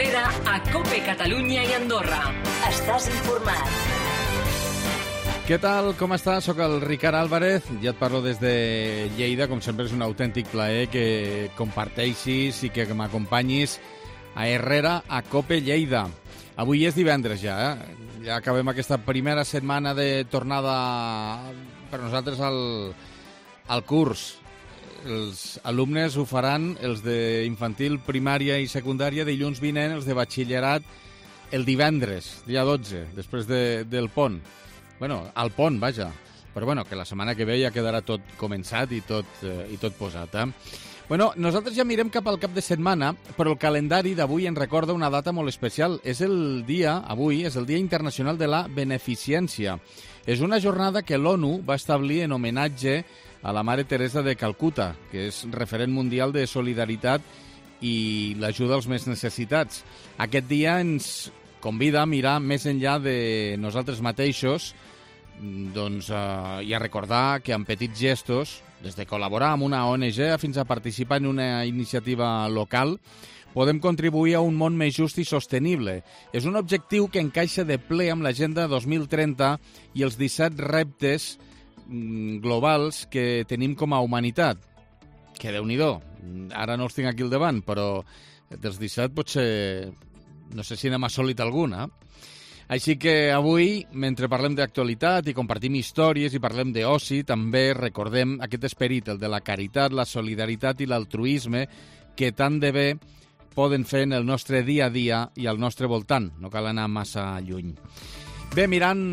Herrera a COPE Catalunya i Andorra. Estàs informat. Què tal? Com estàs? Soc el Ricard Álvarez, ja et parlo des de Lleida. Com sempre és un autèntic plaer que comparteixis i que m'acompanyis a Herrera a COPE Lleida. Avui és divendres ja, ja acabem aquesta primera setmana de tornada per nosaltres al curs. Els alumnes ho faran, els d'infantil, primària i secundària, dilluns vinent, els de batxillerat el divendres, dia 12, després del pont. Bueno, al pont, vaja. Però bueno, que la setmana que ve ja quedarà tot començat i tot posat, Bueno, nosaltres ja mirem cap al cap de setmana, però el calendari d'avui ens recorda una data molt especial. Avui és el Dia Internacional de la Beneficència. És una jornada que l'ONU va establir en homenatge a la Mare Teresa de Calcuta, que és referent mundial de solidaritat i l'ajuda als més necessitats. Aquest dia ens convida a mirar més enllà de nosaltres mateixos i a recordar que amb petits gestos, des de col·laborar amb una ONG fins a participar en una iniciativa local, podem contribuir a un món més just i sostenible. És un objectiu que encaixa de ple amb l'Agenda 2030 i els 17 reptes globals que tenim com a humanitat. Que Déu-n'hi-do. Ara no els tinc aquí al davant, però dels 17 potser no sé si n'hem assolit alguna. Així que avui, mentre parlem d'actualitat i compartim històries i parlem d'oci, també recordem aquest esperit, el de la caritat, la solidaritat i l'altruisme, que tant de bé poden fer en el nostre dia a dia i al nostre voltant. No cal anar massa lluny. Bé, mirant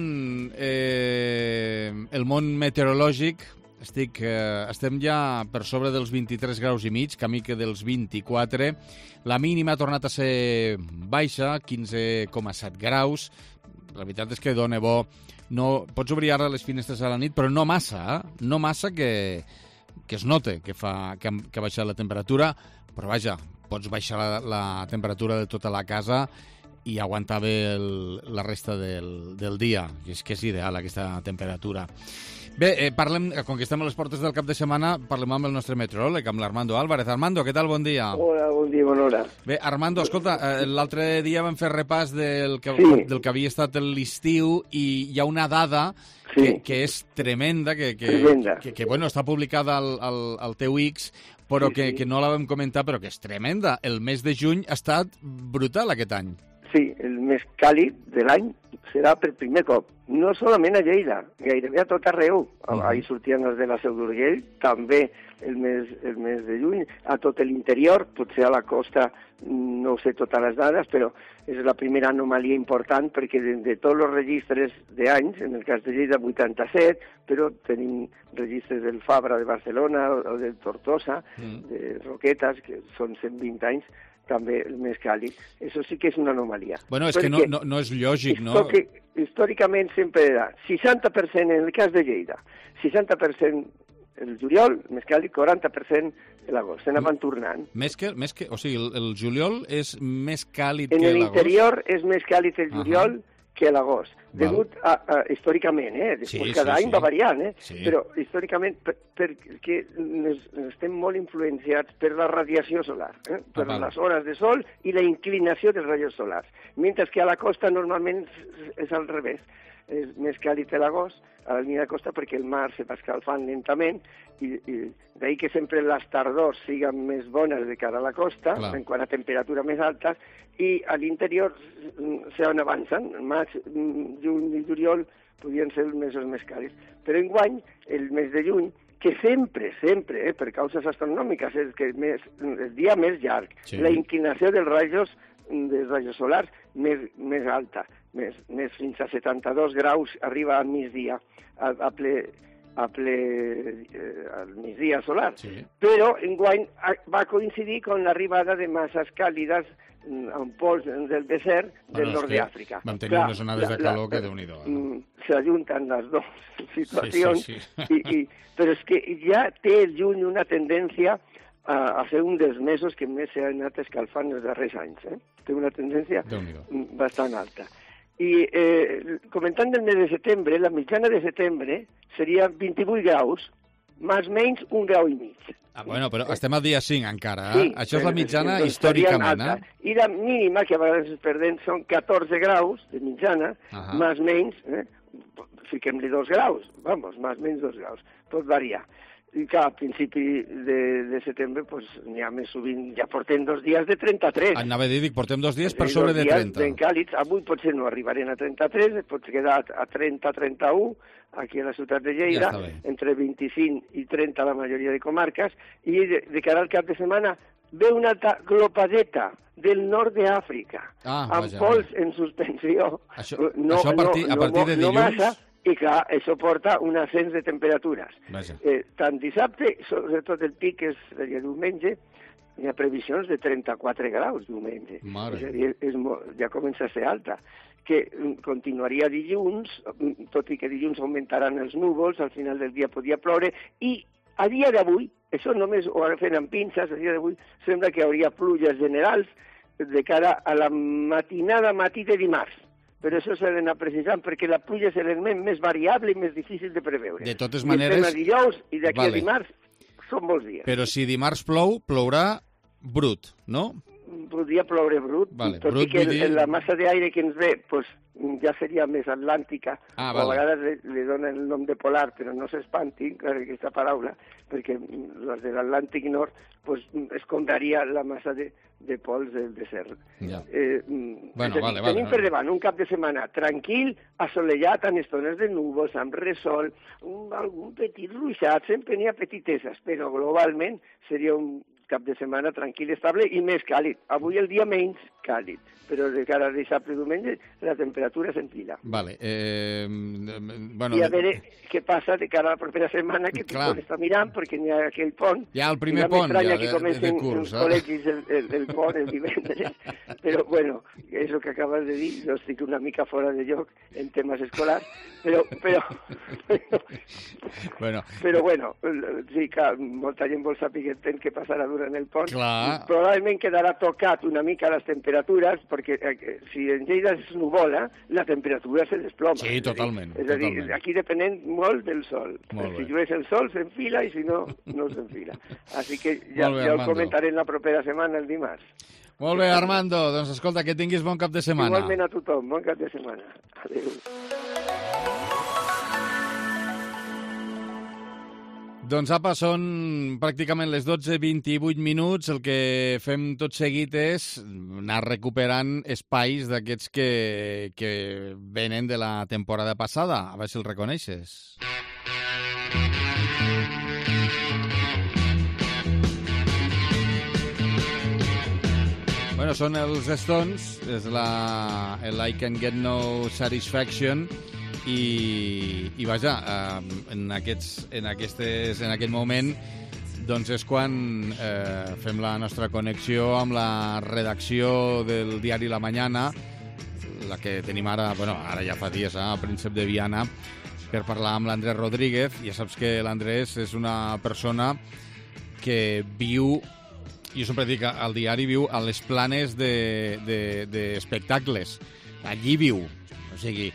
el món meteorològic, estem ja per sobre dels 23 graus i mig, camí que dels 24. La mínima ha tornat a ser baixa, 15,7 graus. La veritat és que dona bo. No, pots obrir ara les finestres a la nit, però no massa, no massa que es note que ha baixat la temperatura, però vaja, pots baixar la temperatura de tota la casa i aguantar bé la resta del dia. I és que és ideal aquesta temperatura. Bé, com que estem a les portes del cap de setmana, parlem amb el nostre meteoròleg, amb l'Armando Álvarez. Armando, què tal? Bon dia. Hola, bon dia, bona hora. Bé, Armando, escolta, l'altre dia vam fer repàs del que havia estat l'estiu i hi ha una dada que és tremenda, que bueno, està publicada al teu X, però que no la vam comentar, però que és tremenda. El mes de juny ha estat brutal aquest any. Sí, el més càlid de l'any serà per primer cop. No solament a Lleida, gairebé a tot arreu. Ahir sortien els de la Seu d'Urgell, també el mes de juny, a tot l'interior, potser a la costa no sé totes les dades, però és la primera anomalia important perquè de tots els registres d'anys, en el cas de Lleida 87, però tenim registres del Fabra de Barcelona o del Tortosa, de Roquetes, que són 120 anys, també el més càlid. Això sí que és una anomalia. Bueno, és que no és lògic, no? Històricament sempre era 60% en el cas de Lleida, 60% el juliol, més càlid, 40% l'agost. Se n'anaven tornant. O sigui, el juliol és més càlid que l'agost? En l'interior és més càlid el juliol que l'agost. Degut històricament, després cada any va variant, però històricament perquè estem molt influenciats per la radiació solar, per les hores de sol i la inclinació dels rajos solars, mentre que a la costa normalment és al revés. És més càlid a l'agost, a la línia de costa, perquè el mar se va escalfant lentament i d'ahir que sempre les tardors siguin més bones de cara a la costa, en quant a temperatura més altes, i a l'interior se on avancen. Maig, juny i juliol podien ser els mesos més càlids. Però enguany, el mes de juny, que sempre, per causes astronòmiques, és que el dia més llarg, la inclinació dels rajos solars més alta, més fins a 72 graus, arriba al migdia, al migdia solar. Però enguany va coincidir amb l'arribada de masses càlides en pols del desert del nord d'Àfrica. Vam tenir unes onades de calor que Déu-n'hi-do. S'ajunten les dues situacions, però és que ja té el juny una tendència a ser un dels mesos que més s'ha anat escalfant els darrers anys. Té una tendència bastant alta. I comentant el mes de setembre, la mitjana de setembre seria 28 graus, més o menys 1,5 graus. Bueno, però estem al dia 5 encara, Sí, això és la mitjana doncs històricament, I la mínima, que a vegades es perden, són 14 graus de mitjana, més o menys, fiquem-li 2 graus, vamos, més o menys 2 graus, pot variar. I que a principi de setembre pues, n'hi ha més sovint, ja portem 2 dies de 33. Anava a dir, portem 2 dies per sobre de 30. 2 dies ben càlids, avui potser no arribarem a 33, pot quedar a 30-31, aquí a la ciutat de Lleida, entre 25 i 30 la majoria de comarques, i de cara al cap de setmana ve una alta glopadeta del nord d'Àfrica, amb pols en suspensió. Això a partir de dilluns? Massa, i clar, això porta un ascens de temperatures. Tant dissabte, sobretot el pic és el diumenge, hi ha previsions de 34 graus diumenge. És a dir, ja comença a ser alta, que continuaria dilluns, tot i que dilluns augmentaran els núvols, al final del dia podia ploure, i a dia d'avui, això només ho agafen amb pinces, a dia d'avui sembla que hi hauria pluges generals de cara a la matinada matí de dimarts. Però això s'ha d'anar precisant perquè la pluja és l'element més variable i més difícil de preveure. De totes maneres... I estem a dijous i d'aquí a dimarts són molts dies. Però si dimarts plou, plourà brut, no? Podria ploure brut, tot i que la massa d'aire que ens ve pues, ja seria més atlàntica, a vegades li donen el nom de polar, però no s'espantin aquesta paraula, perquè les de l'Atlàntic Nord pues, escombraria la massa de pols del desert. Tenim per davant un cap de setmana tranquil, assolellat, amb estones de núvols, amb ressol, algun petit ruixat, sempre n'hi ha petiteses, però globalment seria un cap de setmana tranquil, estable i més càlid. Avui el dia menys càlid, però de cara a dissabte i diumenge la temperatura s'enfila. Vale. I a veure què passa de cara a la propera setmana, que tothom està mirant, perquè n'hi ha aquell pont. Hi ha el primer pont, ja, que comencen els col·legis el pont, el divendres. Però, bueno, és el que acabes de dir, jo estic una mica fora de lloc en temes escolars, però bueno, sí que molta gent vol saber què passarà durant el pont. Probablement quedarà tocat una mica les temperatures, perquè si en Lleida es nuvola, la temperatura se desploma. Sí, totalment. És a dir, aquí depenent molt del sol. Si llueix el sol s'enfila i si no, no s'enfila. Així que ja ho comentaré la propera setmana, el dimarts. Molt bé, Armando. Doncs escolta, que tinguis bon cap de setmana. Igualment a tothom, bon cap de setmana. Adéu. Doncs apa, són pràcticament les 12:28 minuts. El que fem tot seguit és anar recuperant espais d'aquests que venen de la temporada passada. A veure si els reconeixes. Bueno, són els Stones, és el I Can Get No Satisfaction, i vaja, en aquest moment doncs és quan fem la nostra connexió amb la redacció del diari La Mañana, la que tenim ara, bueno, ara ja fa dies, a Príncep de Viana, per parlar amb l'Andrés Rodríguez. Ja saps que l'Andrés és una persona que viu, jo sempre dic, al diari viu a les planes d'espectacles. Allí viu. O sigui,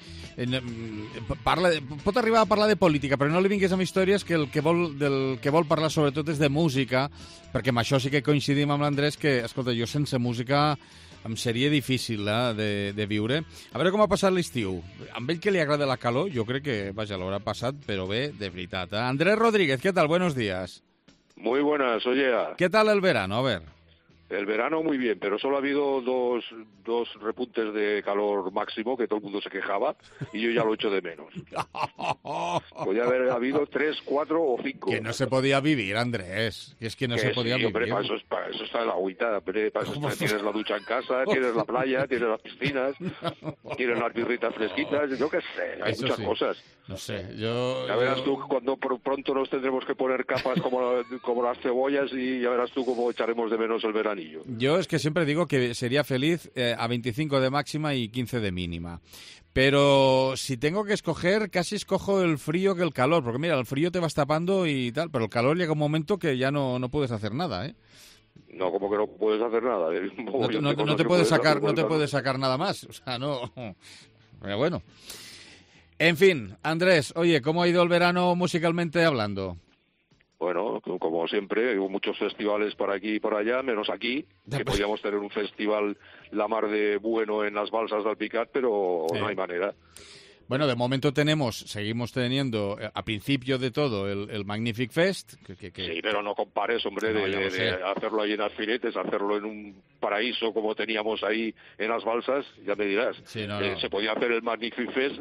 pot arribar a parlar de política, però no li vingués amb històries, que del que vol parlar sobretot és de música, perquè amb això sí que coincidim amb l'Andrés, que, escolta, jo sense música em seria difícil de viure. A veure com ha passat l'estiu. Amb ell que li agrada la calor, jo crec que, vaja, l'haurà passat, però bé, de veritat. Andrés Rodríguez, ¿qué tal? Buenos días. Muy buenas, oye. ¿Qué tal el verano? A ver. El verano muy bien, pero solo ha habido dos repuntes de calor máximo que todo el mundo se quejaba y yo ya lo echo de menos. Podía haber habido 3, 4 o 5. Que no se podía vivir, Andrés. Que es que no se podía vivir. Hombre, para eso está la agüita. Tienes la ducha en casa, tienes la playa, tienes las piscinas, tienes las birritas fresquitas, yo qué sé, hay muchas cosas. No sé, yo... Ya verás tú cuando pronto nos tendremos que poner capas como las cebollas y ya verás tú cómo echaremos de menos el veranillo. Yo es que siempre digo que sería feliz a 25 de máxima y 15 de mínima. Pero si tengo que escoger, casi escojo el frío que el calor. Porque mira, el frío te vas tapando y tal, pero el calor llega un momento que ya no puedes hacer nada, ¿eh? No, como que no puedes hacer nada. No te puedes sacar nada más. O sea, no... Pero bueno. En fin, Andrés, oye, ¿cómo ha ido el verano musicalmente hablando? Bueno, como siempre, hubo muchos festivales por aquí y por allá, menos aquí, que podíamos tener un festival la mar de bueno en las balsas de Alpicat, pero no hay manera. Bueno, de momento seguimos teniendo, a principio de todo, el Magnific Fest. Sí, pero no compares, hombre, de hacerlo ahí en Alfinetes, hacerlo en un paraíso como teníamos ahí en las balsas, ya me dirás. Sí, Se podía hacer el Magnific Fest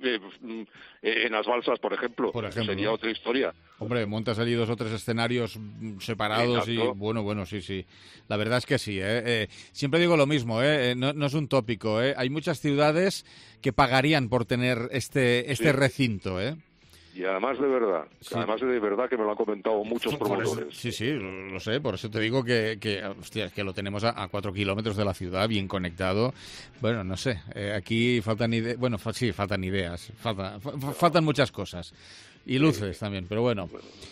en las balsas, por ejemplo. Sería otra historia. Hombre, montas allí 2 o 3 escenarios separados. Exacto. Y bueno, sí. La verdad es que sí, Siempre digo lo mismo, no es un tópico, Hay muchas ciudades que pagarían por tener este recinto, Y además de verdad que me lo han comentado muchos promotores. Sí, lo sé, por eso te digo que lo tenemos a 4 kilómetros de la ciudad, bien conectado. Bueno, no sé, aquí faltan ideas, faltan ideas, faltan muchas cosas. Y luces también, pero bueno.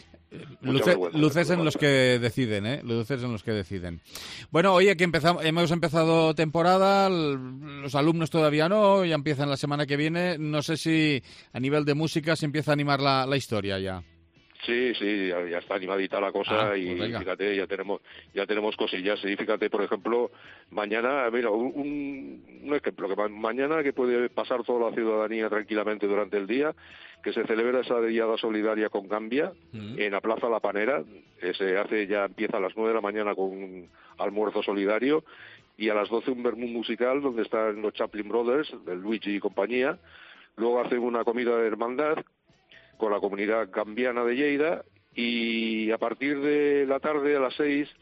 Luces en los que deciden, Luces en los que deciden. Bueno, oye, que hemos empezado temporada, los alumnos todavía no, ya empiezan la semana que viene. No sé si a nivel de música se empieza a animar la historia ya. Sí, ya está animadita la cosa pues fíjate, ya tenemos cosillas. Y fíjate, por ejemplo, mañana, mira, un ejemplo, que mañana que puede pasar toda la ciudadanía tranquilamente durante el día, que se celebra esa diada solidaria con Gambia en la Plaza La Panera, empieza a las 9 de la mañana con un almuerzo solidario, y a las 12 un vermut musical donde están los Chaplin Brothers, del Luigi y compañía. Luego hacen una comida de hermandad con la comunidad gambiana de Lleida, y a partir de la tarde a las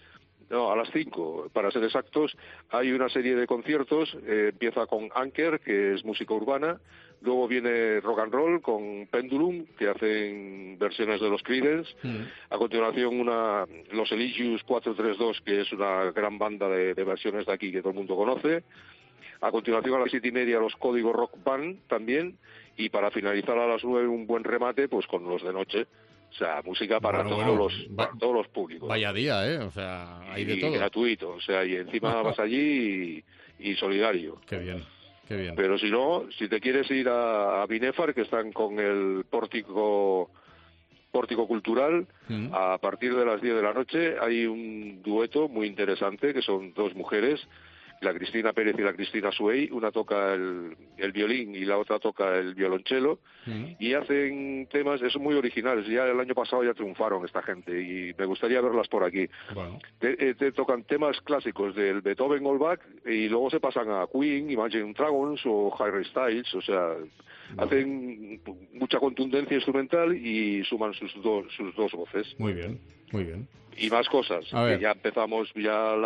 5, para ser exactos, hay una serie de conciertos. Empieza con Anker, que es música urbana, luego viene rock and roll con Pendulum, que hacen versiones de los Creedence, a continuación los Eligius 432, que es una gran banda de versiones de aquí que todo el mundo conoce. A continuación, a las 7:30, los Código Rock Band también. Y para finalizar a las 9, un buen remate, pues con los de noche. O sea, música para todos los públicos. Vaya día, O sea, hay de todo. Y gratuito. O sea, y encima vas allí y solidario. Qué bien. Pero si no, si te quieres ir a Binefar, que están con el pórtico cultural, a partir de las 10 de la noche hay un dueto muy interesante, que son 2 mujeres, la Cristina Pérez y la Cristina Suey. Una toca el violín y la otra toca el violonchelo, y hacen temas, son muy originales. Ya el año pasado ya triunfaron esta gente y me gustaría verlas por aquí. Bueno. Te tocan temas clásicos del Beethoven o Bach, y luego se pasan a Queen, Imagine Dragons o Harry Styles. O sea, hacen mucha contundencia instrumental y suman sus dos voces. Muy bien. Y más cosas, que ya empezamos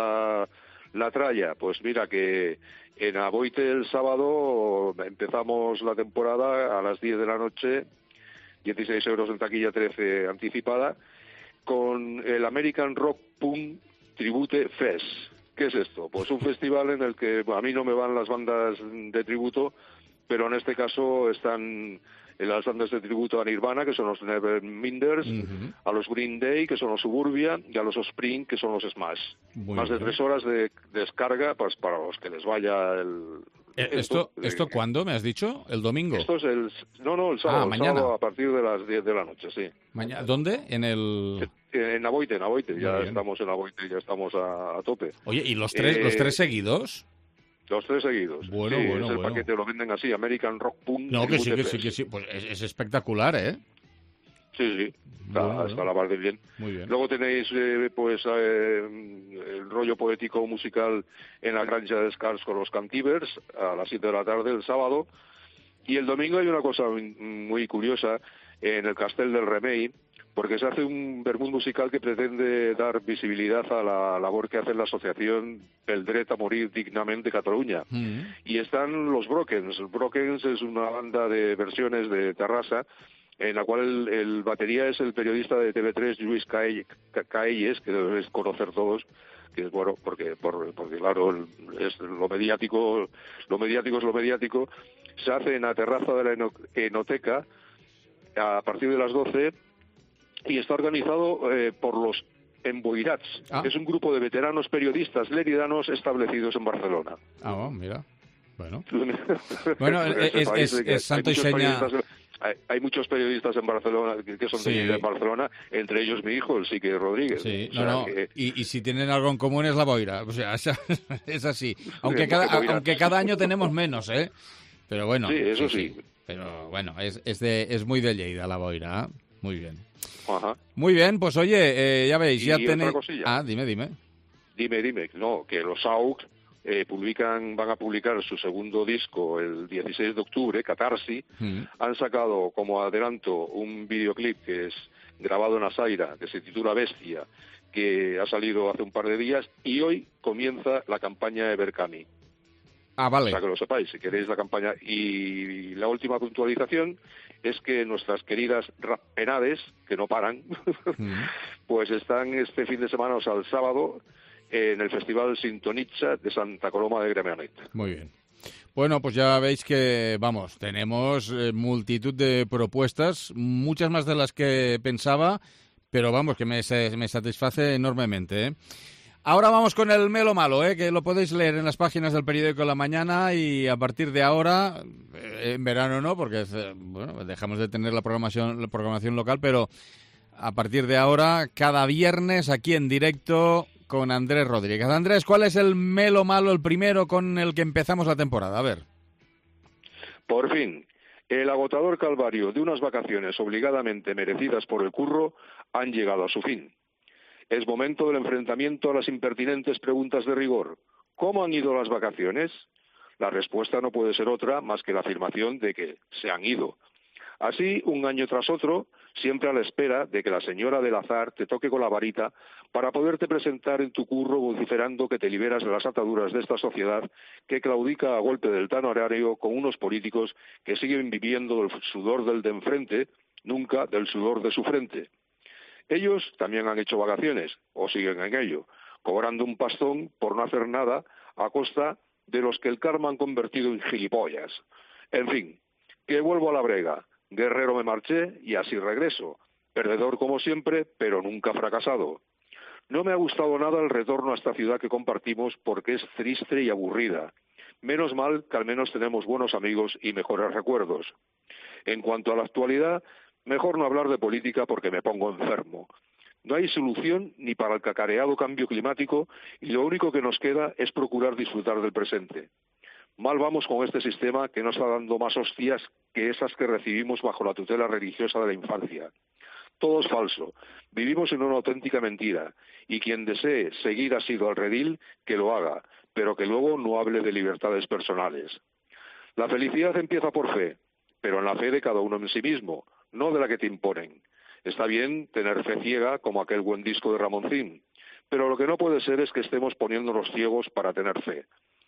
la tralla. Pues mira que en Aboite el sábado empezamos la temporada a las 10 de la noche, 16 euros en taquilla, 13 anticipada, con el American Rock Punk Tribute Fest. ¿Qué es esto? Pues un festival en el que a mí no me van las bandas de tributo, pero en este caso están las bandas de tributo a Nirvana, que son los Neverminders, a los Green Day, que son los Suburbia, y a los Offspring, que son los Smash. Más de 3 horas de descarga, pues para los que les vaya el... ¿Esto cuándo me has dicho? ¿El domingo? Esto es el sábado. Mañana. El sábado a partir de las 10 de la noche, sí. ¿Dónde? En Aboite. Ya estamos en Aboite, ya estamos a tope. Oye, ¿y los tres seguidos? Los 3 seguidos. Bueno. El paquete lo venden así, American Rock Punk. No, que sí. Pues es espectacular, ¿eh? Sí. Está la par de bien. Muy bien. Luego tenéis el rollo poético musical en la Granja de Scars con los Cantivers a las 7 de la tarde el sábado. Y el domingo hay una cosa muy curiosa en el Castell del Remei, porque se hace un vermut musical que pretende dar visibilidad a la labor que hace la asociación El Dret a Morir Dignamente Cataluña. Y están los Brokens. Brokens es una banda de versiones de Terrassa, en la cual el batería es el periodista de TV3, Lluís Caelles, que debes conocer todos, que es bueno, porque claro, es lo mediático es lo mediático. Se hace en la terraza de la Enoteca a partir de las 12, y está organizado por los Emboirats, que es un grupo de veteranos periodistas leridanos establecidos en Barcelona. Mira. Bueno, es santo y seña. hay muchos periodistas en Barcelona que son de Barcelona, entre ellos mi hijo, el Sique Rodríguez. Sí, y si tienen algo en común es la boira, o sea, es así. Aunque cada año tenemos menos, ¿eh? Pero bueno. Sí, eso sí. Pero bueno, es muy de Lleida la boira, ¿eh? Muy bien. Ajá. Muy bien, pues oye, ya veis, ya tenéis... Dime. Dime, no, que los AUX van a publicar su segundo disco el 16 de octubre, Catarsi. Han sacado como adelanto un videoclip que es grabado en Asaira, que se titula Bestia, que ha salido hace un par de días, y hoy comienza la campaña Evercami. Vale. O sea, que lo sepáis, si queréis la campaña. Y la última puntualización es que nuestras queridas Rappenades, que no paran, pues están este fin de semana, o sea, el sábado, en el Festival Sintonitza de Santa Coloma de Gramenet. Muy bien. Bueno, pues ya veis que, tenemos multitud de propuestas, muchas más de las que pensaba, pero que me satisface enormemente, ¿eh? Ahora vamos con el Melo Malo, que lo podéis leer en las páginas del periódico La Mañana, y a partir de ahora, en verano no, porque dejamos de tener la programación local, pero a partir de ahora, cada viernes aquí en directo con Andrés Rodríguez. Andrés, ¿cuál es el Melo Malo, el primero con el que empezamos la temporada? A ver. Por fin, el agotador calvario de unas vacaciones obligadamente merecidas por el curro han llegado a su fin. Es momento del enfrentamiento a las impertinentes preguntas de rigor. ¿Cómo han ido las vacaciones? La respuesta no puede ser otra más que la afirmación de que se han ido. Así, un año tras otro, siempre a la espera de que la señora del azar te toque con la varita para poderte presentar en tu curro vociferando que te liberas de las ataduras de esta sociedad que claudica a golpe del tano horario con unos políticos que siguen viviendo del sudor del de enfrente, nunca del sudor de su frente. Ellos también han hecho vacaciones, o siguen en ello, cobrando un pastón por no hacer nada a costa de los que el karma han convertido en gilipollas. En fin, que vuelvo a la brega, guerrero me marché y así regreso, perdedor como siempre, pero nunca fracasado. No me ha gustado nada el retorno a esta ciudad que compartimos porque es triste y aburrida. Menos mal que al menos tenemos buenos amigos y mejores recuerdos. En cuanto a la actualidad, mejor no hablar de política porque me pongo enfermo. No hay solución ni para el cacareado cambio climático y lo único que nos queda es procurar disfrutar del presente. Mal vamos con este sistema que nos está dando más hostias que esas que recibimos bajo la tutela religiosa de la infancia. Todo es falso. Vivimos en una auténtica mentira y quien desee seguir asido al redil, que lo haga, pero que luego no hable de libertades personales. La felicidad empieza por fe, pero en la fe de cada uno en sí mismo, no de la que te imponen. Está bien tener fe ciega como aquel buen disco de Ramoncín, pero lo que no puede ser es que estemos poniéndonos ciegos para tener fe.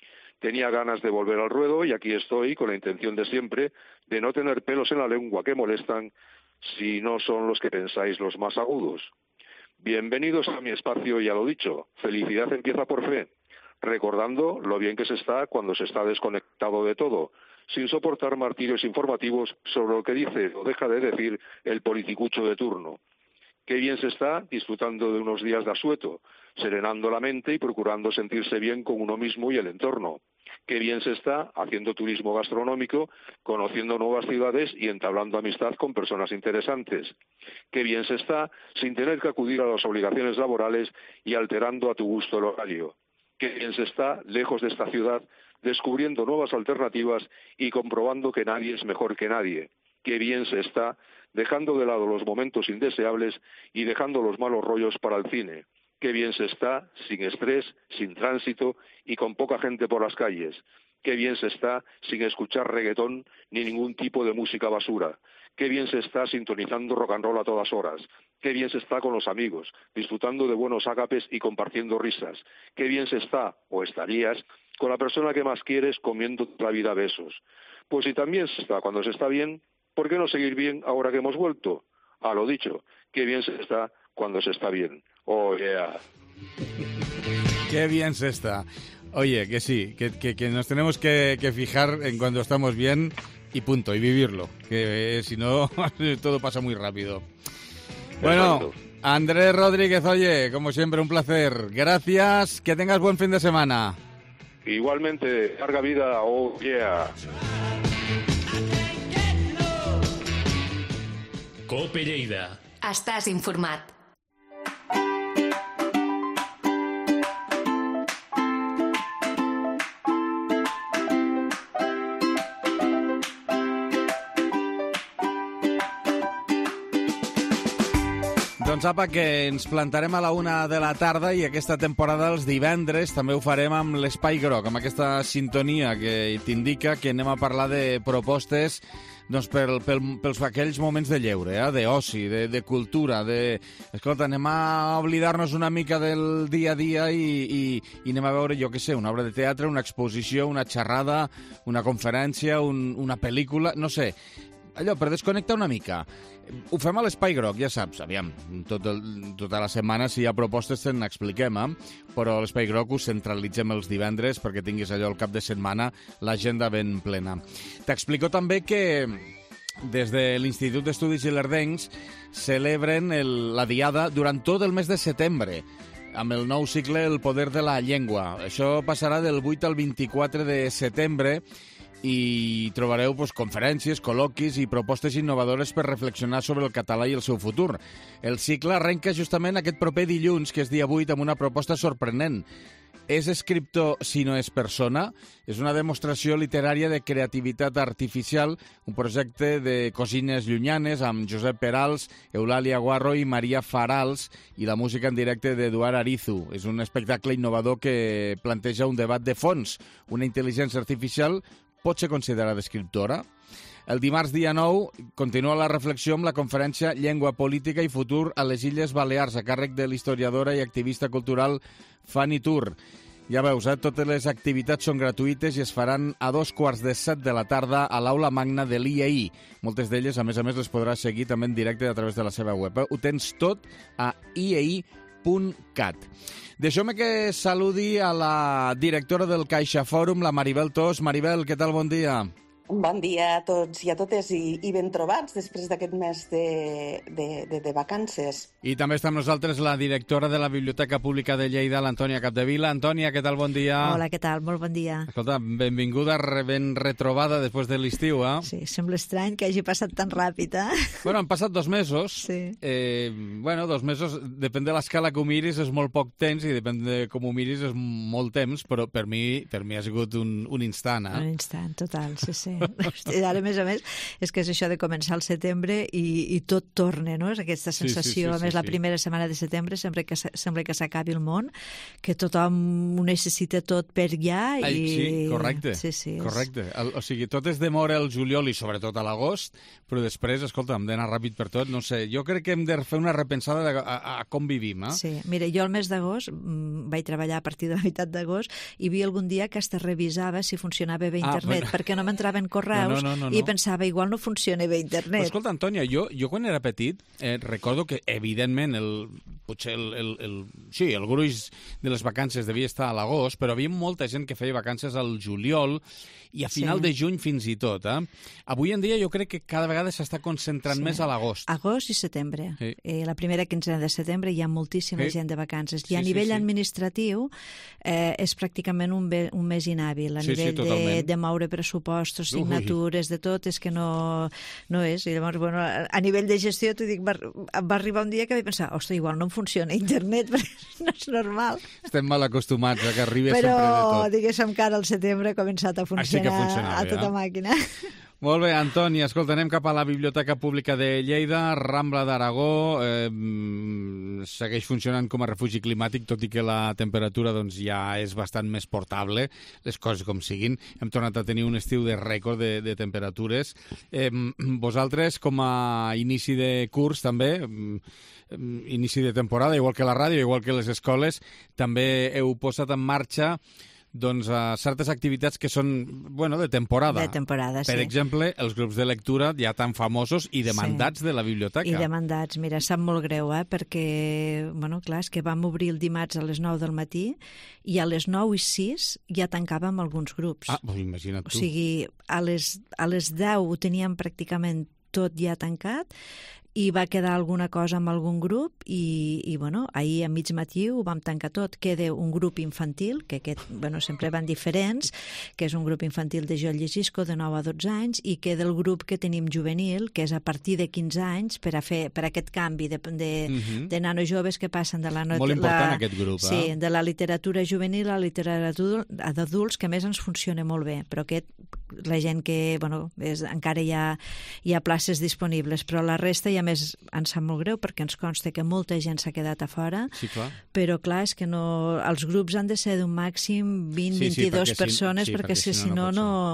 Tenía ganas de volver al ruedo y aquí estoy con la intención de siempre de no tener pelos en la lengua que molestan si no son los que pensáis los más agudos. Bienvenidos a mi espacio, ya lo dicho, felicidad empieza por fe, recordando lo bien que se está cuando se está desconectado de todo, sin soportar martirios informativos sobre lo que dice o deja de decir el politicucho de turno. Qué bien se está disfrutando de unos días de asueto, serenando la mente y procurando sentirse bien con uno mismo y el entorno. Qué bien se está haciendo turismo gastronómico, conociendo nuevas ciudades y entablando amistad con personas interesantes. Qué bien se está sin tener que acudir a las obligaciones laborales y alterando a tu gusto el horario. Qué bien se está lejos de esta ciudad, descubriendo nuevas alternativas y comprobando que nadie es mejor que nadie. Qué bien se está dejando de lado los momentos indeseables y dejando los malos rollos para el cine. Qué bien se está sin estrés, sin tránsito y con poca gente por las calles. Qué bien se está sin escuchar reggaetón ni ningún tipo de música basura. Qué bien se está sintonizando rock and roll a todas horas. Qué bien se está con los amigos, disfrutando de buenos ágapes y compartiendo risas. Qué bien se está, o estarías, con la persona que más quieres comiendo la vida a besos. Pues si también se está cuando se está bien, ¿por qué no seguir bien ahora que hemos vuelto? A lo dicho, qué bien se está cuando se está bien. Oh, yeah. Qué bien se está. Oye, que sí, que nos tenemos que fijar en cuando estamos bien y punto, y vivirlo. Que si no, todo pasa muy rápido. Bueno, Exacto. Andrés Rodríguez, oye, como siempre, un placer. Gracias, que tengas buen fin de semana. Igualmente, larga vida, oh, yeah. COPE Lleida. Estàs informat. Doncs apa, que ens plantarem a la 1 de la tarda i aquesta temporada els divendres també ho farem amb l'Espai Groc, amb aquesta sintonia que t'indica que anem a parlar de propostes doncs, pels aquells moments de lleure, d'oci, de cultura, escolta, anem a oblidar-nos una mica del dia a dia i anem a veure, jo què sé, una obra de teatre, una exposició, una xerrada, una conferència, una pel·lícula, no sé, allò, per desconnectar una mica. Ho fem a l'Espai Groc, ja saps, aviam, tota la setmana si hi ha propostes te n'expliquem, però a l'Espai Groc ho centralitzem els divendres perquè tinguis allò al cap de setmana l'agenda ben plena. T'explico també que des de l'Institut d'Estudis Ilerdencs celebren la diada durant tot el mes de setembre, amb el nou cicle El poder de la llengua. Això passarà del 8 al 24 de setembre i trobareu conferències, col·loquis i propostes innovadores per reflexionar sobre el català i el seu futur. El cicle arrenca justament aquest proper dilluns, que és dia 8, amb una proposta sorprenent. És escriptor si no és persona? És una demostració literària de creativitat artificial, un projecte de cosines llunyanes amb Josep Perals, Eulàlia Guarro i Maria Farals i la música en directe d'Eduard Arizu. És un espectacle innovador que planteja un debat de fons. Una intel·ligència artificial pot ser considerada escriptora? El dimarts dia 9 continua la reflexió amb la conferència Llengua, Política i Futur a les Illes Balears, a càrrec de l'historiadora i activista cultural Fanny Tur. Ja veus, totes les activitats són gratuïtes i es faran a 2:15 de la tarda a l'aula magna de l'IEI. Moltes d'elles, a més, les podràs seguir també en directe a través de la seva web. Ho tens tot a iei.cat. Deixeu-me que saludi a la directora del Caixa Fòrum, la Maribel Tos. Maribel, què tal? Bon dia. Bon dia a tots i a totes i ben trobats després d'aquest mes de vacances. I també està amb nosaltres la directora de la Biblioteca Pública de Lleida, l'Antònia Capdevila. Antònia, què tal? Bon dia. Hola, què tal? Molt bon dia. Escolta, benvinguda, ben retrobada després de l'estiu, Sí, sembla estrany que hagi passat tan ràpid, Bueno, han passat 2 mesos. Sí. 2 mesos, depèn de l'escala que ho miris, és molt poc temps, i depèn de com ho miris, és molt temps, però per mi ha sigut un instant, Un instant, total, sí. Ara, a més, és que és això de començar al setembre i tot torna, no? És aquesta sensació, a més, la primera setmana de setembre sembla que s'acabi el món, que tothom ho necessita tot per ja. Sí, correcte. Correcte. O sigui, tot es demora el juliol i sobretot a l'agost, però després, escolta, hem d'anar ràpid per tot. No sé, jo crec que hem de fer una repensada a com vivim, Sí, mira, jo el mes d'agost vaig treballar a partir de la meitat d'agost i hi havia algun dia que hasta revisava si funcionava bé internet, perquè no m'entraven correus i pensava, igual no funciona bé internet. Però escolta, Antònia, jo quan era petit recordo que, evidentment, potser el gruix de les vacances devia estar a l'agost, però hi havia molta gent que feia vacances al juliol i a final de juny fins i tot. Avui en dia jo crec que cada vegada s'està concentrant més a l'agost. Agost i setembre. Sí. La primera quinzena de setembre hi ha moltíssima gent de vacances. I a nivell administratiu és pràcticament un mes inhàbil. A nivell de moure pressupostos, signatures, de tot, és que no és. I llavors, bueno, a nivell de gestió, t'ho dic, va arribar un dia que vaig pensar, ostres, igual no em funciona internet, perquè no és normal. Estem mal acostumats a que arribi sempre de tot. Però, diguéssim, que ara al setembre ha començat a funcionar a tota màquina. Molt bé, Antònia, escolta, anem cap a la Biblioteca Pública de Lleida, Rambla d'Aragó, segueix funcionant com a refugi climàtic, tot i que la temperatura ja és bastant més portable, les coses com siguin. Hem tornat a tenir un estiu de rècord de temperatures. Vosaltres, com a inici de curs també, inici de temporada, igual que la ràdio, igual que les escoles, també heu posat en marxa certes activitats que són, de temporada. De temporada, sí. Per exemple, els grups de lectura ja tan famosos i demandats de la biblioteca. I demandats. Mira, sap molt greu, perquè, clar, és que vam obrir el dimarts a les 9 del matí i a les 9:06 ja tancàvem alguns grups. Imagina't tu. O sigui, a les 10 ho teníem pràcticament tot ja tancat i va quedar alguna cosa amb algun grup i bueno, ahir a mig matí ho vam tancar tot. Queda un grup infantil, que aquest, bueno, sempre van diferents, que és un grup infantil de Jo Llegisco de 9 a 12 anys, i queda el grup que tenim juvenil, que és a partir de 15 anys, per aquest canvi de nanos joves que passen de la... Molt important aquest grup, sí, de la literatura juvenil a la literatura d'adults, que a més ens funciona molt bé, però la gent que, bueno, encara hi ha places disponibles, però la resta, i a més ens sap molt greu perquè ens consta que molta gent s'ha quedat a fora, sí, clar. Però clar, és que els grups han de ser d'un màxim 20-22 persones, perquè si no,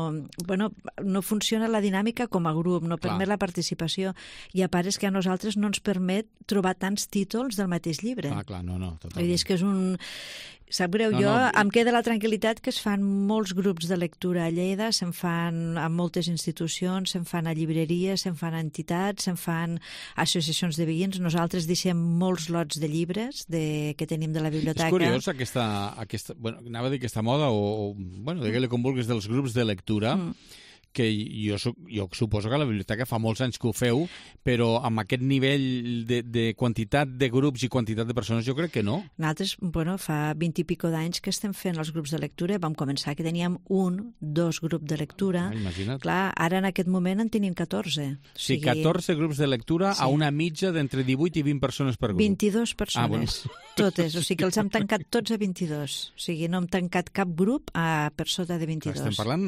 no funciona la dinàmica com a grup, no permet la participació, i a part és que a nosaltres no ens permet trobar tants títols del mateix llibre. Clar, no, totalment. Vull dir, és que és un... Sap greu, em queda la tranquil·litat que es fan molts grups de lectura a Lleida, se'n fan a moltes institucions, se'n fan a llibreries, se'n fan a entitats, se'n fan a associacions de veïns. Nosaltres deixem molts lots de llibres que tenim de la biblioteca. És curiós aquesta bueno, anava a dir aquesta moda, bueno, digue-li com vulguis, dels grups de lectura, que jo suposo que a la biblioteca fa molts anys que ho feu, però amb aquest nivell de quantitat de grups i quantitat de persones jo crec que no. Nosaltres, bueno, fa 20 i pico d'anys que estem fent els grups de lectura. Vam començar que teníem 2 grups de lectura. Imagina't. Clar, ara en aquest moment en tenim 14. Sí, 14 grups de lectura a una mitja d'entre 18 i 20 persones per grup. 22 persones, totes. O sigui que els hem tancat tots a 22. O sigui, no hem tancat cap grup per sota de 22. Estem parlant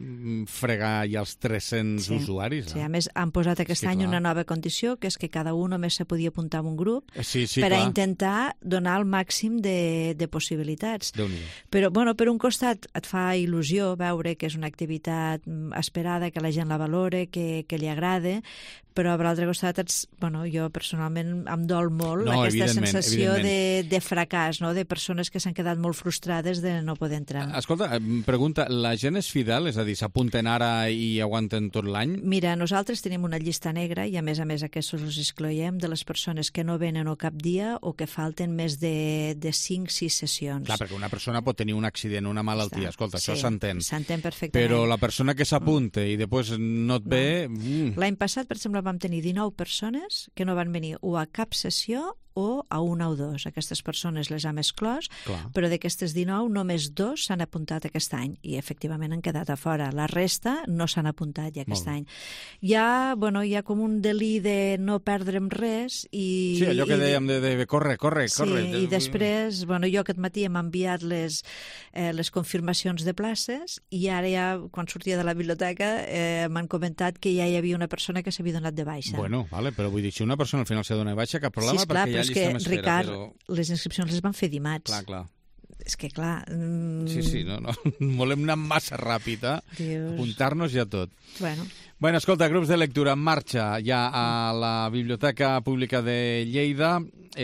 fregar ja els 300 usuaris. Sí, a més han posat aquest any una nova condició, que és que cada un només se podia apuntar en un grup per a intentar donar el màxim de possibilitats. Però, bueno, per un costat et fa il·lusió veure que és una activitat esperada, que la gent la valore, que li agrada, però per l'altre costat jo personalment em dol molt aquesta sensació de fracàs, no? De persones que s'han quedat molt frustrades de no poder entrar. Escolta, pregunta, la gent és fidel? És a dir, s'apunten ara i aguanten tot l'any? Mira, nosaltres tenim una llista negra i a més aquests els excloiem de les persones que no venen o cap dia o que falten més de 5-6 sessions. Clar, perquè una persona pot tenir un accident, una malaltia, escolta, això s'entén. S'entén perfectament. Però la persona que s'apunta i després no et ve... L'any passat, per exemple, vam tenir 19 persones que no van venir o a cap sessió o a una o dos. Aquestes persones les hem exclòs, però d'aquestes 19 només 2 s'han apuntat aquest any i efectivament han quedat a fora. La resta no s'han apuntat ja aquest any. Hi ha com un delí de no perdre'm res i... Sí, allò que dèiem de corre. Sí, i després, jo aquest matí hem enviat les confirmacions de places i ara ja, quan sortia de la biblioteca, m'han comentat que ja hi havia una persona que s'havia donat de baixa. Bueno, però vull dir, si una persona al final s'ha donat de baixa, cap problema, sí, perquè ja és que, Ricard, les inscripcions les van fer dimarts. Clar. És que, clar... Sí, no. Volem anar massa ràpid, apuntar-nos ja tot. Bueno, escolta, grups de lectura en marxa ja a la Biblioteca Pública de Lleida.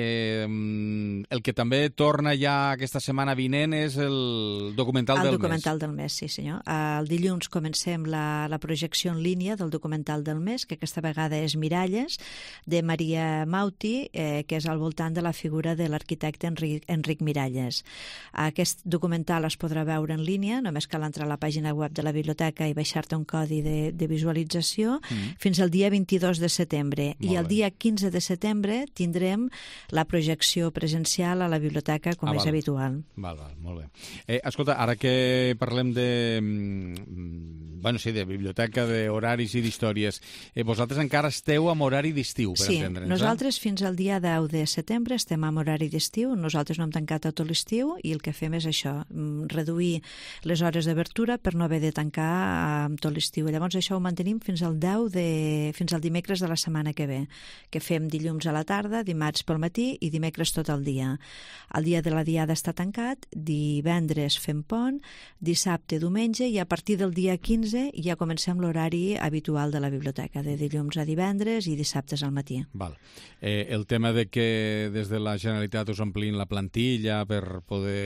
El que també torna ja aquesta setmana vinent és el documental del mes. El documental del mes, sí senyor. El dilluns comencem la projecció en línia del documental del mes, que aquesta vegada és Miralles, de Maria Mauti, que és al voltant de la figura de l'arquitecte Enric Miralles. Aquest documental es podrà veure en línia, només cal entrar a la pàgina web de la biblioteca i baixar-te un codi de visualització fins al dia 22 de setembre. I el dia 15 de setembre tindrem la projecció presencial a la biblioteca, com és habitual. Val, molt bé. Escolta, ara que parlem de biblioteca, d'horaris i d'històries, vosaltres encara esteu amb horari d'estiu, per entendre'ns? Sí, nosaltres fins al dia 10 de setembre estem amb horari d'estiu, nosaltres no hem tancat tot l'estiu i el que fem és això, reduir les hores d'obertura per no haver de tancar amb tot l'estiu. Llavors això ho mantenim fins al dimecres de la setmana que ve, que fem dilluns a la tarda, dimarts pel matí i dimecres tot el dia. El dia de la diada està tancat, divendres fem pont, dissabte, diumenge i a partir del dia 15 ja comencem l'horari habitual de la biblioteca, de dilluns a divendres i dissabtes al matí. Val. El tema de que des de la Generalitat us ampliïn la plantilla per poder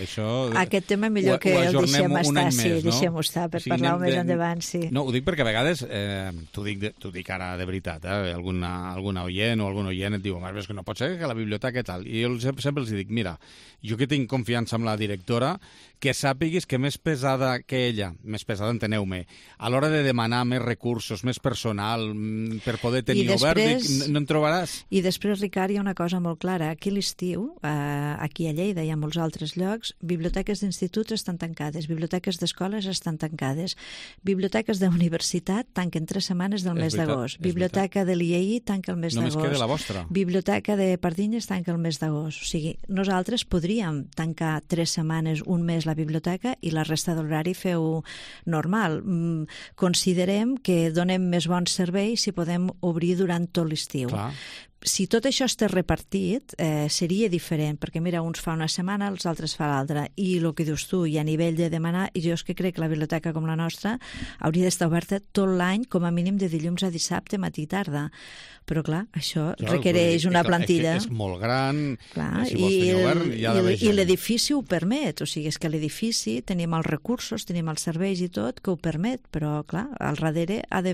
Aquest tema millor que el deixem estar, sí, deixem-ho estar, per parlar més endavant, sí. No, ho dic perquè a vegades, t'ho dic ara de veritat, alguna oient o algun oient et diu, és que no pot ser que la biblioteca i tal. I jo sempre els dic, mira, jo que tinc confiança amb la directora, que sàpiguis que més pesada que ella, més pesada, enteneu-me, a l'hora de demanar més recursos, més personal, per poder tenir obert, no en trobaràs. I després, Ricard, hi ha una cosa molt clara. Aquí a l'estiu, aquí a Lleida i a molts altres llocs, biblioteques d'instituts estan tancades, biblioteques d'escoles estan tancades, biblioteques d'universitat tanquen 3 setmanes del mes d'agost, biblioteca de l'IEI tanca el mes d'agost. Només queda la vostra. Biblioteca de Pardines tanca el mes d'agost. O sigui, nosaltres podríem tancar 3 setmanes, un mes la biblioteca i la resta de l'horari feu normal. Considerem que donem més bons serveis si podem obrir durant tot l'estiu. Clar. Si tot això està repartit, seria diferent, perquè mira, uns fa una setmana, els altres fa l'altra, i el que dius tu, i a nivell de demanar, i jo és que crec que la biblioteca com la nostra hauria d'estar oberta tot l'any, com a mínim de dilluns a dissabte, matí i tarda. Però clar, això requereix una plantilla. És molt gran, clar, si vols tenir obert, hi ha d'haver gent. I l'edifici ho permet, o sigui, és que l'edifici tenim els recursos, tenim els serveis i tot, que ho permet, però clar, al darrere ha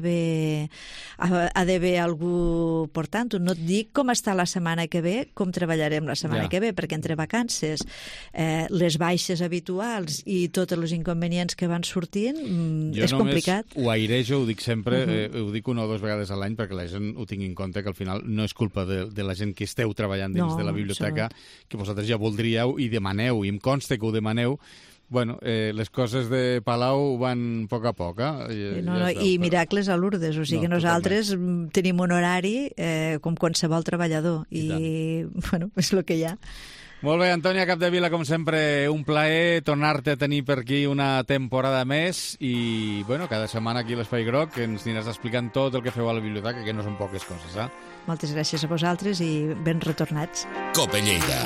d'haver algú portant-ho. No et dic com està la setmana que ve, com treballarem la setmana que ve, perquè entre vacances, les baixes habituals i tots els inconvenients que van sortint, és complicat. Jo només ho airejo, ho dic sempre, ho dic 1 o 2 vegades a l'any perquè la gent ho tingui en compte, que al final no és culpa de la gent que esteu treballant dins de la biblioteca, que vosaltres ja voldríeu i demaneu, i em consta que ho demaneu. Bueno, les coses de Palau van a poc a poc, I miracles a Lourdes, o sigui, nosaltres tenim un horari com qualsevol treballador, i bueno, és el que hi ha. Molt bé, Antònia Capdevila, com sempre, un plaer tornar-te a tenir per aquí una temporada més i, bueno, cada setmana aquí a l'Espai Groc ens aniràs explicant tot el que feu a la biblioteca, que no són poques coses, Moltes gràcies a vosaltres i ben retornats. Cope Lleida.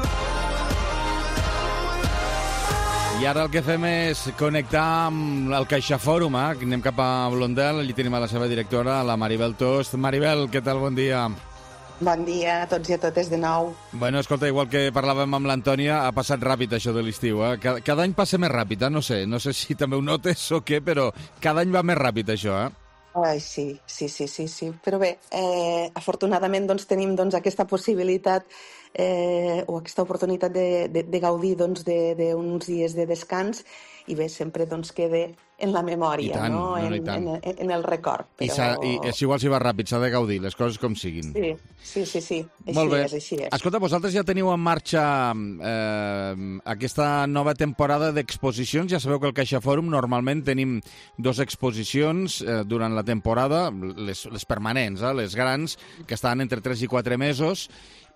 I ara el que fem és connectar amb el CaixaFòrum, Anem cap a Blondel, allí tenim a la seva directora, la Maribel Tost. Maribel, què tal? Bon dia. Bon dia a tots i a totes de nou. Bueno, escolta, igual que parlàvem amb l'Antònia, ha passat ràpid això de l'estiu, Cada any passa més ràpid, no sé si també ho notes o què, però cada any va més ràpid això, Ai, sí. Però bé, afortunadament tenim aquesta possibilitat o aquesta oportunitat de gaudir d'uns dies de descans i bé, sempre queda en la memòria, tant, en el record. Però... I és igual si va ràpid, s'ha de gaudir, les coses com siguin. Sí. Molt bé. Així és. Escolta, vosaltres ja teniu en marxa aquesta nova temporada d'exposicions. Ja sabeu que al CaixaFòrum normalment tenim 2 exposicions durant la temporada, les permanents, les grans, que estan entre 3 i 4 mesos,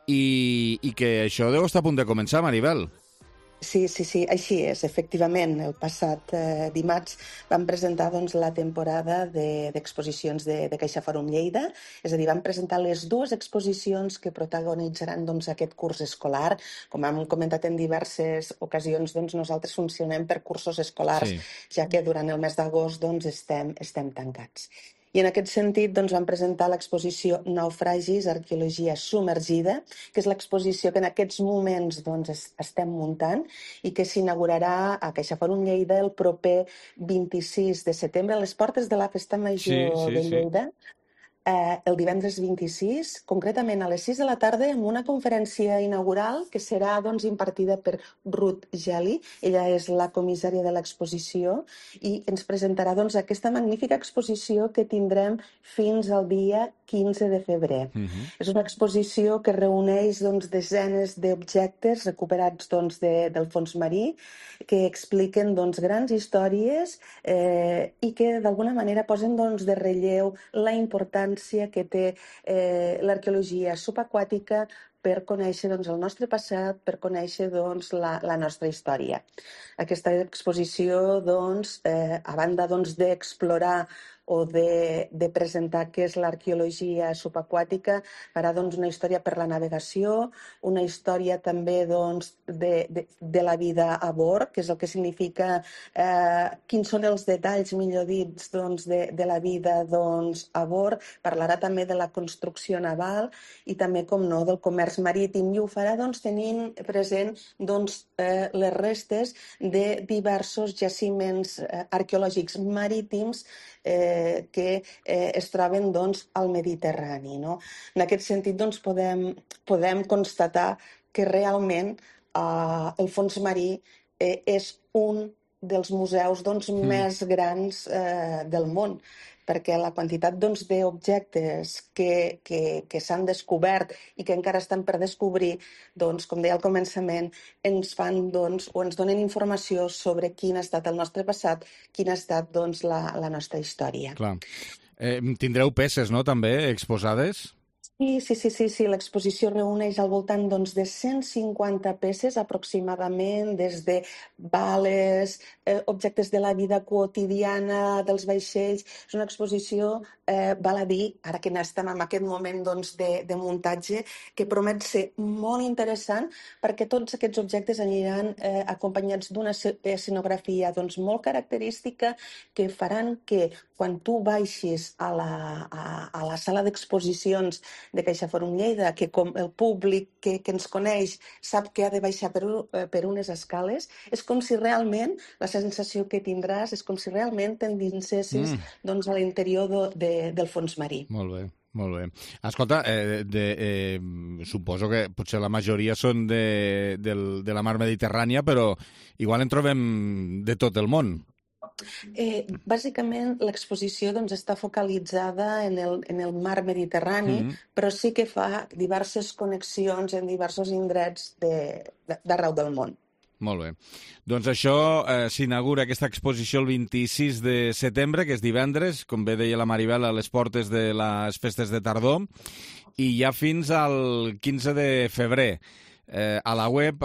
i que això deu estar a punt de començar, Maribel. Sí, així és. Efectivament, el passat dimarts vam presentar la temporada d'exposicions de CaixaFòrum Lleida, és a dir, vam presentar les 2 exposicions que protagonitzaran aquest curs escolar. Com hem comentat en diverses ocasions, nosaltres funcionem per cursos escolars, ja que durant el mes d'agost estem tancats. I en aquest sentit vam presentar l'exposició Naufragis, arqueologia submergida, que és l'exposició que en aquests moments estem muntant i que s'inaugurarà a CaixaFòrum Lleida el proper 26 de setembre, a les portes de la Festa Major de Lleida. El divendres 26, concretament a les 6 de la tarda, amb una conferència inaugural que serà impartida per Ruth Geli. Ella és la comissària de l'exposició i ens presentarà aquesta magnífica exposició que tindrem fins al dia 15 de febrer. És una exposició que reuneix desenes d'objectes recuperats del fons marí que expliquen grans històries i que d'alguna manera posen de relleu la importància que té l'arqueologia subaquàtica per conèixer el nostre passat, per conèixer la nostra història. Aquesta exposició, a banda d'explorar o de presentar què és l'arqueologia subaquàtica. Farà doncs, una història per la navegació, una història també doncs, de la vida a bord, que és el que significa quins són els detalls, millor dit, doncs, de la vida doncs, a bord. Parlarà també de la construcció naval i també, com no, del comerç marítim. I ho farà doncs, tenint present doncs, les restes de diversos jaciments arqueològics marítims que es troben doncs, al Mediterrani. No? En aquest sentit doncs, podem constatar que realment el fons marí és un dels museus doncs, més grans del món, perquè la quantitat doncs, d'objectes que s'han descobert i que encara estan per descobrir, doncs, com deia al començament, ens fan doncs, o ens donen informació sobre quin ha estat el nostre passat, quina ha estat doncs, la nostra història. Clar. Tindreu peces, no?, també, exposades? Sí. L'exposició reuneix al voltant doncs, de 150 peces aproximadament, des de bales, objectes de la vida quotidiana dels vaixells. És una exposició, val a dir, ara que estem en aquest moment doncs, de muntatge, que promet ser molt interessant perquè tots aquests objectes aniran acompanyats d'una escenografia doncs, molt característica que faran que quan tu baixis a la sala d'exposicions de CaixaForum Lleida, que com el públic que ens coneix sap que ha de baixar per unes escales, és com si realment, la sensació que tindràs és com si realment t'endinsessis doncs, a l'interior del fons marí. Molt bé. Molt bé. Escolta, suposo que potser la majoria són de la mar Mediterrània, però igual en trobem de tot el món. Bàsicament, l'exposició doncs, està focalitzada en el mar Mediterrani, però sí que fa diverses connexions en diversos indrets d'arreu del món. Molt bé. Doncs això s'inaugura aquesta exposició el 26 de setembre, que és divendres, com bé deia la Maribel, a les portes de les festes de tardor, i ja fins al 15 de febrer. A la web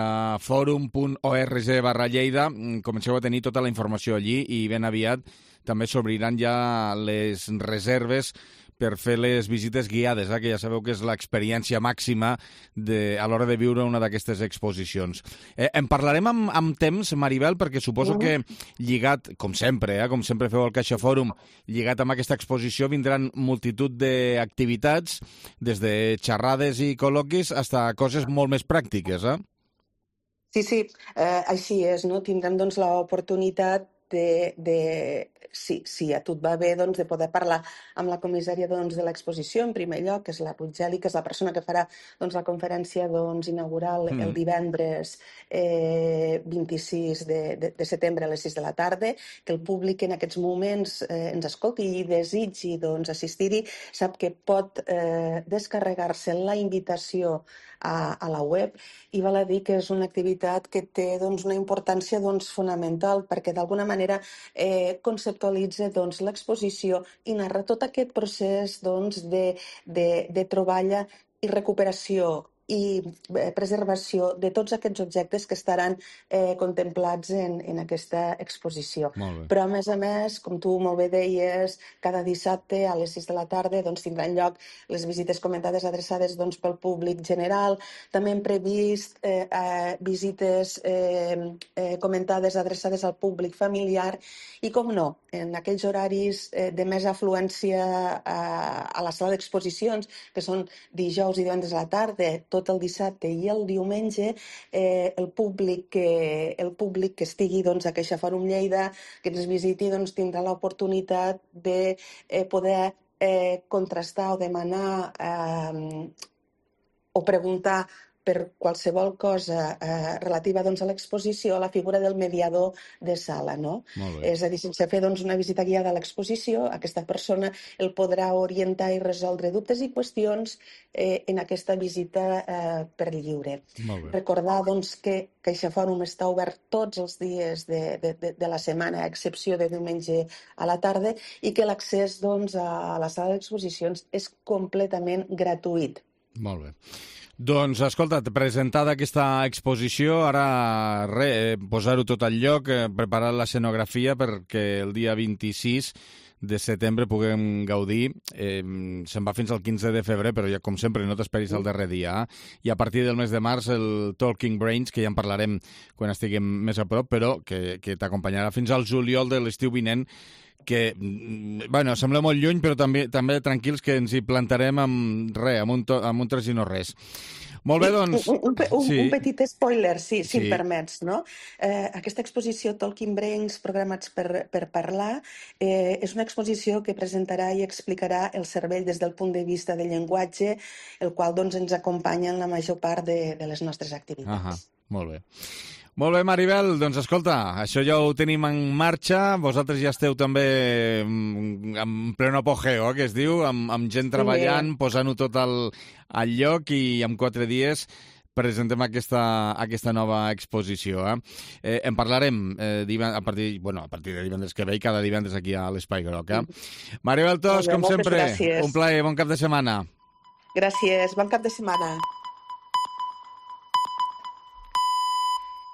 caixaforum.org/Lleida comenceu a tenir tota la informació allí i ben aviat també s'obriran ja les reserves per fer les visites guiades, que ja sabeu que és l'experiència màxima a l'hora de viure una d'aquestes exposicions. En parlarem amb temps, Maribel, perquè suposo que lligat, com sempre feu al CaixaForum, lligat amb aquesta exposició vindran multitud d'activitats, des de xerrades i col·loquis fins a coses molt més pràctiques, Sí, així és, no? Tindrem doncs l'oportunitat si a tu et va bé, doncs, de poder parlar amb la comissària doncs, de l'exposició, en primer lloc, que és la Puiggeli, que és la persona que farà doncs, la conferència doncs, inaugural el divendres 26 de setembre a les 6 de la tarda, que el públic en aquests moments ens escolti i desitgi doncs, assistir-hi, sap que pot descarregar-se la invitació a la web i val a dir que és una activitat que té doncs, una importància doncs, fonamental perquè d'alguna manera conceptualitza doncs, l'exposició i narra tot aquest procés doncs, de troballa i recuperació i preservació de tots aquests objectes que estaran contemplats en aquesta exposició. Però, a més, com tu molt bé deies, cada dissabte a les 6 de la tarda doncs, tindran lloc les visites comentades adreçades doncs, pel públic general. També hem previst visites comentades adreçades al públic familiar i, com no, en aquells horaris de més afluència a la sala d'exposicions, que són dijous i divendres a la tarda, tot el dissabte i el diumenge, el públic que estigui doncs, a CaixaForum Lleida, que ens visiti, doncs, tindrà l'oportunitat de poder contrastar o demanar o preguntar per qualsevol cosa relativa doncs, a l'exposició, a la figura del mediador de sala. No? És a dir, sense fer doncs, una visita guiada a l'exposició, aquesta persona el podrà orientar i resoldre dubtes i qüestions en aquesta visita per lliure. Recordar doncs, que CaixaForum està obert tots els dies de la setmana, a excepció de diumenge a la tarda, i que l'accés doncs, a la sala d'exposicions és completament gratuït. Molt bé. Doncs, escolta, presentada aquesta exposició, ara posar-ho tot al lloc, preparar l'escenografia perquè el dia 26 de setembre puguem gaudir. Se'n va fins al 15 de febrer, però ja, com sempre, no t'esperis el darrer dia. I a partir del mes de març, el Talking Brains, que ja en parlarem quan estiguem més a prop, però que t'acompanyarà fins al juliol de l'estiu vinent, que, bueno, sembla molt lluny, però també tranquils que ens hi plantarem amb un tres i no res. Molt bé, doncs... Un petit spoiler, si em permets, no? Aquesta exposició Talking Brains, programats per parlar, és una exposició que presentarà i explicarà el cervell des del punt de vista del llenguatge, el qual doncs, ens acompanya en la major part de les nostres activitats. Molt bé. Molt bé, Maribel, doncs escolta, això ja ho tenim en marxa, vosaltres ja esteu també en pleno apogeo, que es diu, amb gent treballant, posant-ho tot al lloc, i en 4 dies presentem aquesta nova exposició. En parlarem a partir de divendres que ve i cada divendres aquí a l'Espai Groc. Maribel Tos, com sempre, un plaer, bon cap de setmana. Gràcies, bon cap de setmana.